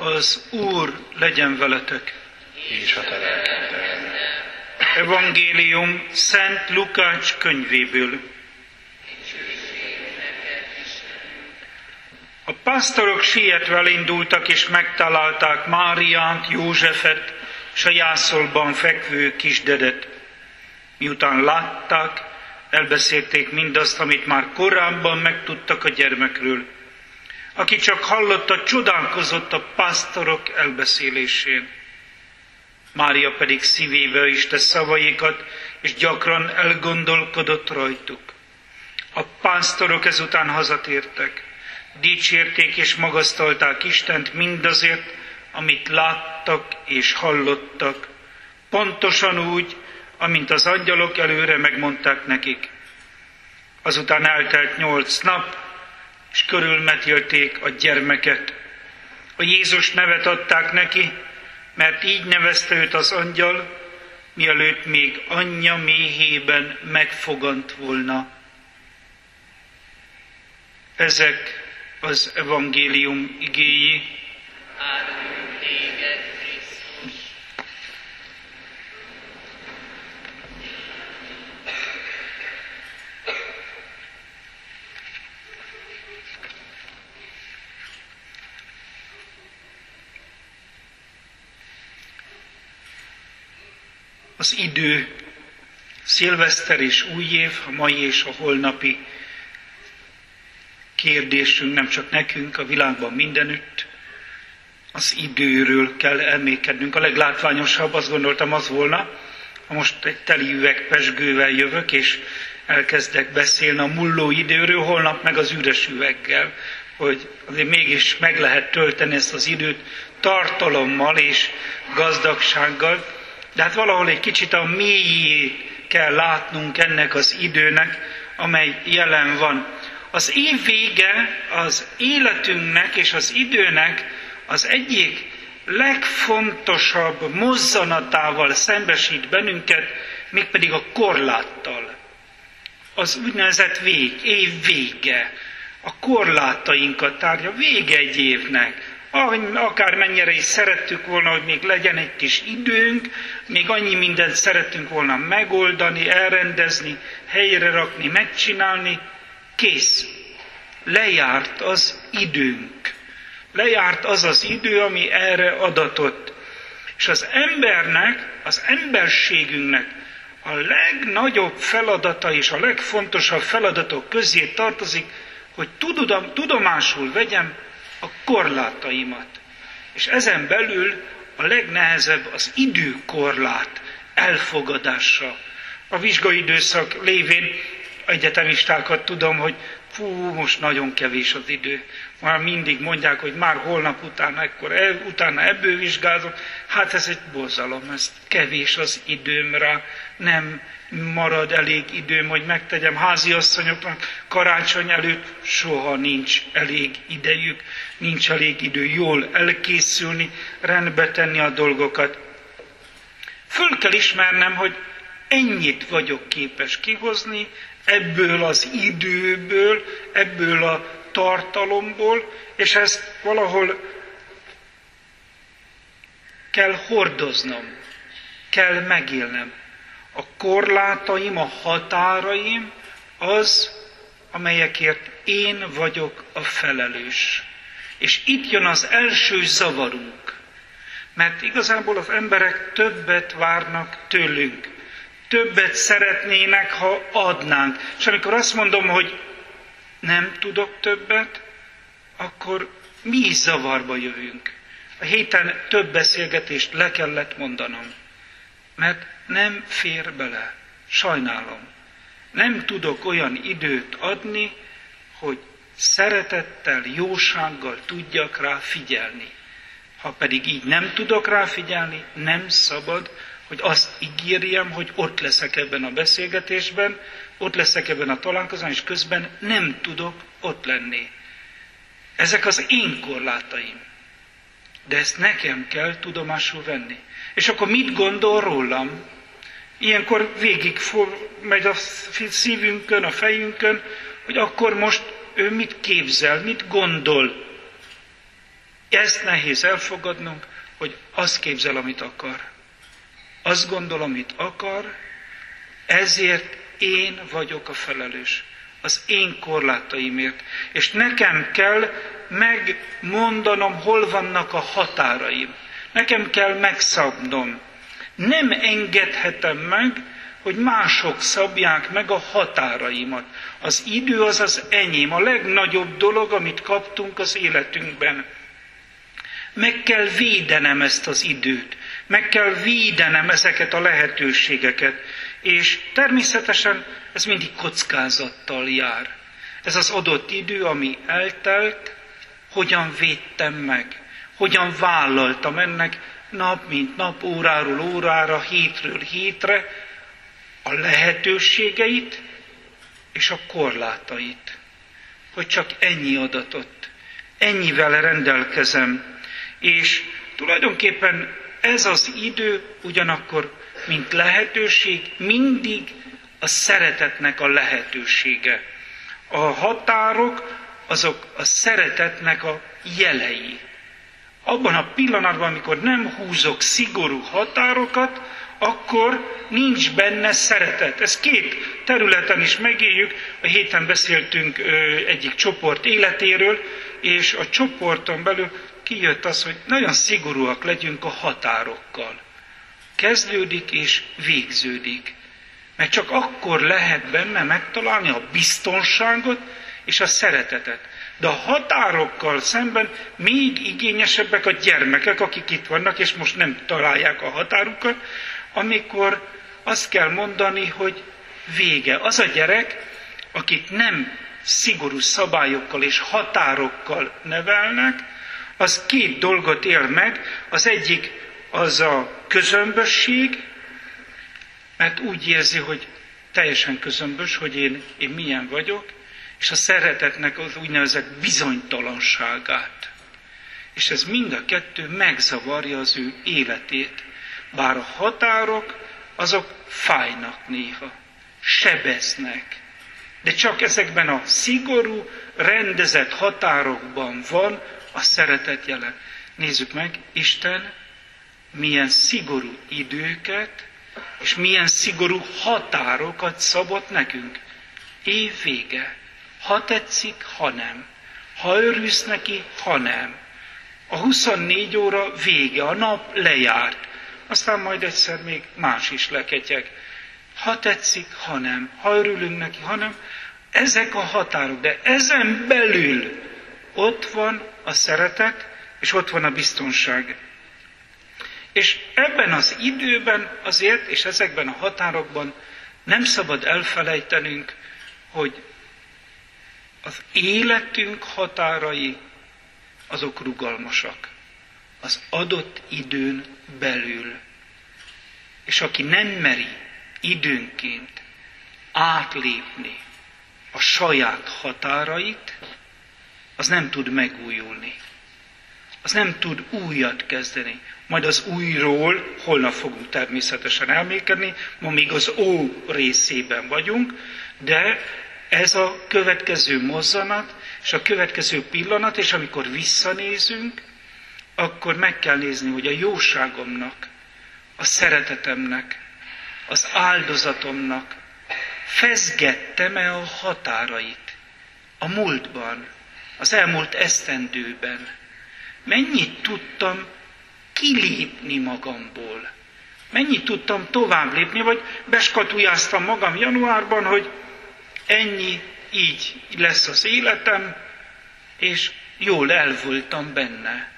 Az Úr legyen veletek. És a te lelkeddel. Evangélium Szent Lukács könyvéből. A pásztorok sietve elindultak, és megtalálták Máriát, Józsefet, és a jászolban fekvő kisdedet. Miután látták, elbeszélték mindazt, amit már korábban megtudtak a gyermekről. Aki csak hallotta, csodálkozott a pásztorok elbeszélésén. Mária pedig szívébe iste szavaikat, és gyakran elgondolkodott rajtuk. A pásztorok ezután hazatértek. Dicsérték és magasztalták Istent mindazért, amit láttak és hallottak, pontosan úgy, amint az angyalok előre megmondták nekik. Azután eltelt 8 nap, és körülmetélték a gyermeket. A Jézus nevet adták neki, mert így nevezte őt az angyal, mielőtt még anyja méhében megfogant volna. Ezek az evangélium igéi. Áldunk téged, Krisztus! Az idő, szilveszter és új év, a mai és a holnapi kérdésünk nem csak nekünk, a világban mindenütt. Az időről kell elmékednünk. A leglátványosabb, azt gondoltam, az volna, ha most egy teli üveg pezsgővel jövök, és elkezdek beszélni a mulló időről, holnap meg az üres üveggel, hogy azért mégis meg lehet tölteni ezt az időt tartalommal és gazdagsággal. De hát valahol egy kicsit a mélyét kell látnunk ennek az időnek, amely jelen van. Az év vége az életünknek és az időnek az egyik legfontosabb mozzanatával szembesít bennünket, mégpedig a korláttal. Az úgynevezett év vége, a korlátainkat tárgya, vége egy évnek. Akármennyire is szerettük volna, hogy még legyen egy kis időnk, még annyi mindent szerettünk volna megoldani, elrendezni, helyre rakni, megcsinálni, kész. Lejárt az időnk. Lejárt az az idő, ami erre adatott. És az embernek, az emberségünknek a legnagyobb feladata és a legfontosabb feladatok közé tartozik, hogy tudomásul vegyem a korlátaimat. És ezen belül a legnehezebb az időkorlát elfogadása. A vizsgai időszak lévén egyetemistákat tudom, hogy most nagyon kevés az idő. Már mindig mondják, hogy már holnap utána ebből vizsgázok. Hát ez egy borzalom, ez kevés az időm rá. Nem marad elég időm, hogy megtegyem. Háziasszonyoknak karácsony előtt soha nincs elég idejük, nincs elég idő jól elkészülni, rendbe tenni a dolgokat. Föl kell ismernem, hogy ennyit vagyok képes kihozni ebből az időből, ebből a tartalomból, és ezt valahol kell hordoznom, kell megélnem. A korlátaim, a határaim az, amelyekért én vagyok a felelős. És itt jön az első zavarunk, mert igazából az emberek többet várnak tőlünk. Többet szeretnének, ha adnánk. És amikor azt mondom, hogy nem tudok többet, akkor mi is zavarba jövünk. A héten több beszélgetést le kellett mondanom, mert nem fér bele. Sajnálom. Nem tudok olyan időt adni, hogy szeretettel, jósággal tudjak rá figyelni. Ha pedig így nem tudok rá figyelni, nem szabad, hogy azt ígérjem, hogy ott leszek ebben a beszélgetésben, ott leszek ebben a találkozón, és közben nem tudok ott lenni. Ezek az én korlátaim. De ezt nekem kell tudomásul venni. És akkor mit gondol rólam? Ilyenkor végig megy a szívünkön, a fejünkön, hogy akkor most ő mit képzel, mit gondol. Ezt nehéz elfogadnunk, hogy azt képzel, amit akar. Azt gondol, amit akar, ezért én vagyok a felelős. Az én korlátaimért. És nekem kell megmondanom, hol vannak a határaim. Nekem kell megszabnom. Nem engedhetem meg, hogy mások szabják meg a határaimat. Az idő az az enyém, a legnagyobb dolog, amit kaptunk az életünkben. Meg kell védenem ezt az időt, meg kell védenem ezeket a lehetőségeket, és természetesen ez mindig kockázattal jár. Ez az adott idő, ami eltelt, hogyan védtem meg, hogyan vállaltam ennek nap mint nap, óráról órára, hétről hétre a lehetőségeit és a korlátait. Hogy csak ennyi adatot, ennyivel rendelkezem. És tulajdonképpen ez az idő ugyanakkor, mint lehetőség, mindig a szeretetnek a lehetősége. A határok, azok a szeretetnek a jelei. Abban a pillanatban, amikor nem húzok szigorú határokat, akkor nincs benne szeretet. Ezt két területen is megéljük. A héten beszéltünk egyik csoport életéről, és a csoporton belül kijött az, hogy nagyon szigorúak legyünk a határokkal. Kezdődik és végződik. Mert csak akkor lehet benne megtalálni a biztonságot és a szeretetet. De a határokkal szemben még igényesebbek a gyermekek, akik itt vannak, és most nem találják a határukat, amikor azt kell mondani, hogy vége. Az a gyerek, akit nem szigorú szabályokkal és határokkal nevelnek, az két dolgot él meg. Az egyik az a közömbösség, mert úgy érzi, hogy teljesen közömbös, hogy én milyen vagyok, és a szeretetnek az úgynevezett bizonytalanságát. És ez mind a kettő megzavarja az ő életét. Bár a határok, azok fájnak néha, sebeznek. De csak ezekben a szigorú, rendezett határokban van a szeretet jele. Nézzük meg, Isten milyen szigorú időket, és milyen szigorú határokat szabott nekünk. Év vége. Ha tetszik, ha nem. Ha örülsz neki, ha nem. A 24 óra vége, a nap lejárt. Aztán majd egyszer még más is leketyeg. Ha tetszik, ha nem. Ha örülünk neki, ha nem. Ezek a határok, de ezen belül ott van a szeretet, és ott van a biztonság. És ebben az időben azért, és ezekben a határokban nem szabad elfelejtenünk, hogy az életünk határai, azok rugalmasak. Az adott időn belül. És aki nem meri időnként átlépni a saját határait, az nem tud megújulni. Az nem tud újat kezdeni. Majd az újról holnap fogunk természetesen elmélkedni, ma még az ó részében vagyunk, de ez a következő mozzanat, és a következő pillanat, és amikor visszanézünk, akkor meg kell nézni, hogy a jóságomnak, a szeretetemnek, az áldozatomnak fezgettem-e a határait a múltban, az elmúlt esztendőben. Mennyit tudtam kilépni magamból? Mennyit tudtam tovább lépni, vagy beskatujáztam magam januárban, hogy ennyi, így lesz az életem, és jól el voltam benne.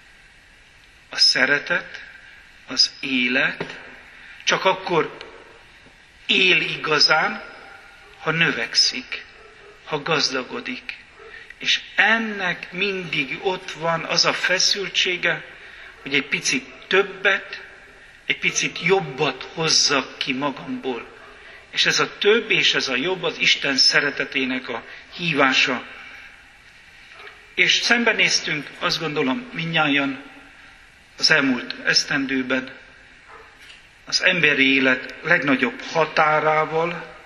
A szeretet, az élet csak akkor él igazán, ha növekszik, ha gazdagodik. És ennek mindig ott van az a feszültsége, hogy egy picit többet, egy picit jobbat hozzak ki magamból. És ez a több és ez a jobb az Isten szeretetének a hívása. És szembenéztünk, azt gondolom, mindnyájan az elmúlt esztendőben az emberi élet legnagyobb határával,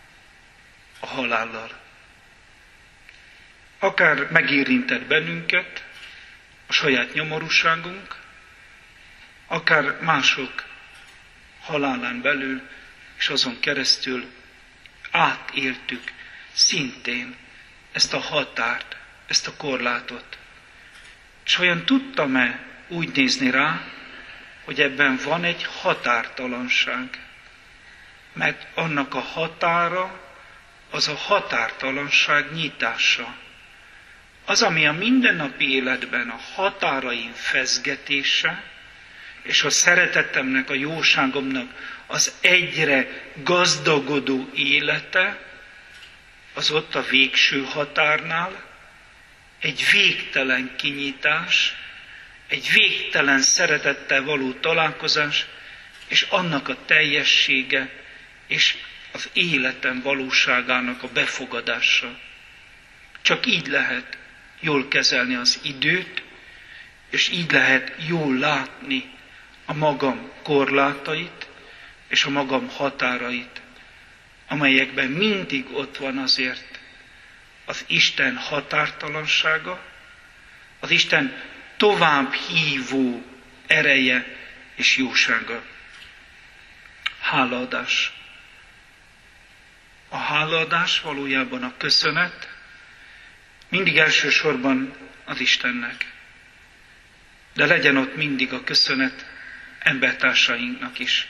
a halállal. Akár megérintett bennünket, a saját nyomorúságunk, akár mások halálán belül, és azon keresztül átéltük szintén ezt a határt, ezt a korlátot. És olyan tudtam-e úgy nézni rá, hogy ebben van egy határtalanság. Mert annak a határa, az a határtalanság nyitása. Az, ami a mindennapi életben a határaim fezgetése, és a szeretetemnek, a jóságomnak az egyre gazdagodó élete, az ott a végső határnál egy végtelen kinyitás, egy végtelen szeretettel való találkozás, és annak a teljessége, és az életem valóságának a befogadása. Csak így lehet jól kezelni az időt, és így lehet jól látni a magam korlátait, és a magam határait, amelyekben mindig ott van azért az Isten határtalansága, az Isten tovább hívó ereje és jósága. Hálaadás. A hálaadás valójában a köszönet, mindig elsősorban az Istennek. De legyen ott mindig a köszönet embertársainknak is.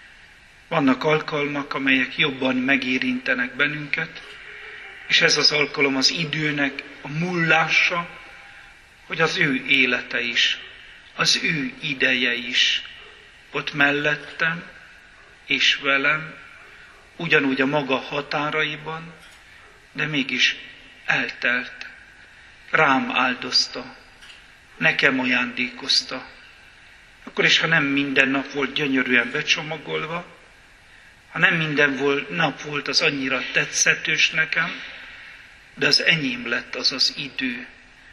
Vannak alkalmak, amelyek jobban megérintenek bennünket, és ez az alkalom az időnek a múlása, hogy az ő élete is, az ő ideje is ott mellettem és velem, ugyanúgy a maga határaiban, de mégis eltelt, rám áldozta, nekem ajándékozta. Akkor is, ha nem minden nap volt gyönyörűen becsomagolva, ha nem minden nap volt az annyira tetszetős nekem, de az enyém lett az az idő,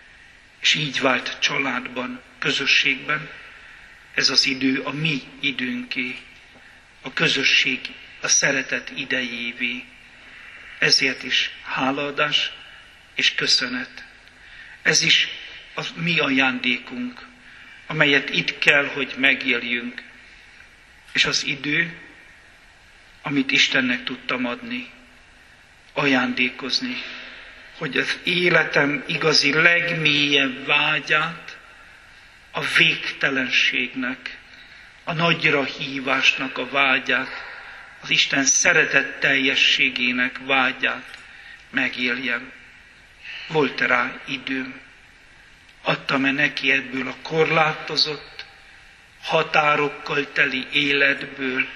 és így vált családban, közösségben, ez az idő a mi időnké, a közösség, a szeretet idejévé. Ezért is hálaadás és köszönet. Ez is a mi ajándékunk, amelyet itt kell, hogy megéljünk. És az idő, amit Istennek tudtam adni, ajándékozni, hogy az életem igazi legmélyebb vágyát, a végtelenségnek, a nagyra hívásnak a vágyát, az Isten szeretet teljességének vágyát megéljem. Volt rá időm. Adtam-e neki ebből a korlátozott, határokkal teli életből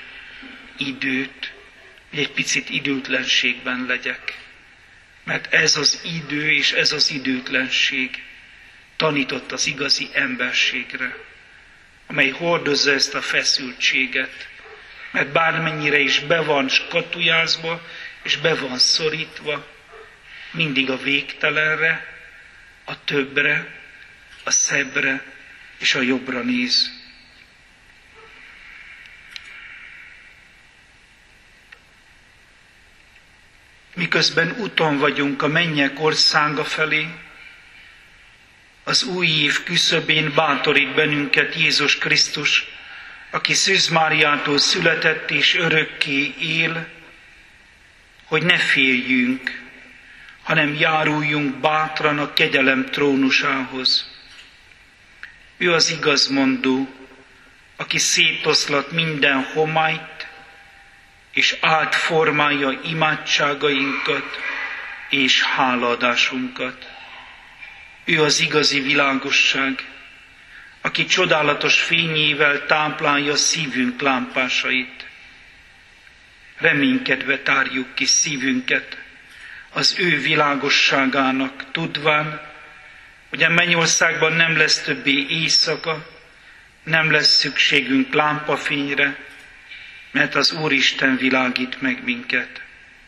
időt, hogy egy picit időtlenségben legyek. Mert ez az idő és ez az időtlenség tanított az igazi emberségre, amely hordozza ezt a feszültséget, mert bármennyire is be van skatujázva, és be van szorítva, mindig a végtelenre, a többre, a szebbre és a jobbra néz. Miközben úton vagyunk a mennyek országa felé, az új év küszöbén bátorít bennünket Jézus Krisztus, aki Szűz Máriától született és örökké él, hogy ne féljünk, hanem járuljunk bátran a kegyelem trónusához. Ő az igazmondó, aki szétoszlat minden homályt, és átformálja imádságainkat és hálaadásunkat. Ő az igazi világosság, aki csodálatos fényével táplálja szívünk lámpásait. Reménykedve tárjuk ki szívünket az ő világosságának, tudván, hogy a mennyországban nem lesz többé éjszaka, nem lesz szükségünk lámpafényre, mert az Úristen világít meg minket.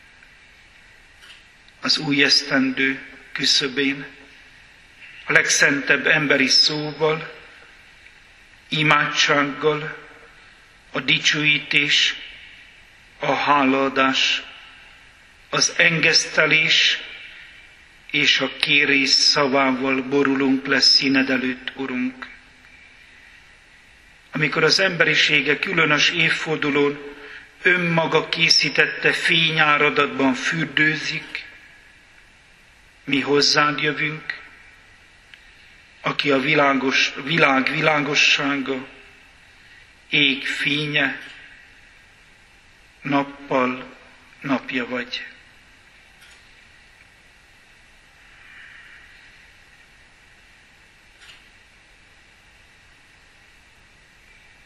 Az új esztendő küszöbén, a legszentebb emberi szóval, imádsággal, a dicsőítés, a hálaadás, az engesztelés és a kérés szavával borulunk le színed előtt, Urunk. Amikor az emberisége különös évfordulón önmaga készítette fényáradatban fürdőzik, mi hozzád jövünk, aki a világ világossága, ég fénye, nappal napja vagy.